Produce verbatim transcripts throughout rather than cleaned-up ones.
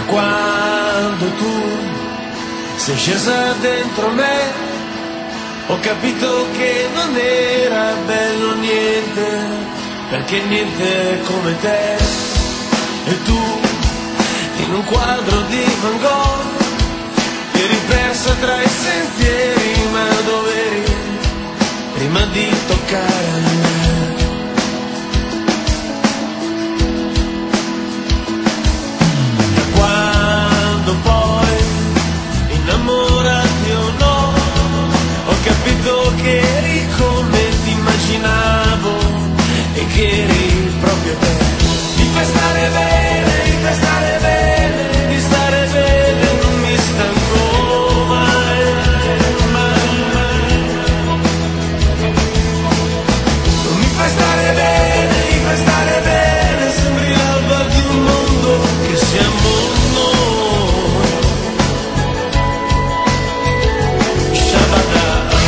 Quando tu sei scesa dentro me, ho capito che non era bello niente, perché niente è come te. E tu, in un quadro di Van Gogh, eri persa tra i sentieri, ma dov'eri prima di toccare me? Quando poi, innamorati o no, ho capito che eri come ti immaginavo e che eri proprio te. Mi fai stare bene, mi fai stare bene, di stare bene non mi stanco mai, mai, mai. Non mi fai stare bene, mi fai stare bene, sembri l'alba di un mondo che siamo noi. Shabada.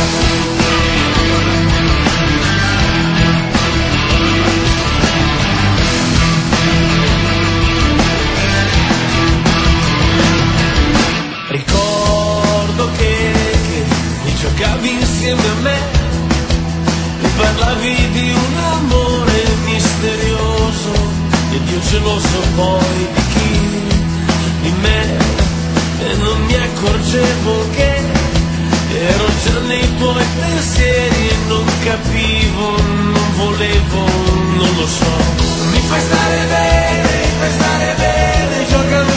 Ricordo che, che mi giocavi insieme a me, mi parlavi di un amore misterioso ed io geloso poi di chi, di me, e non mi accorgevo che ero già nei tuoi pensieri e non capivo, non volevo, non lo so. Mi fai stare bene, mi fai stare bene, giocami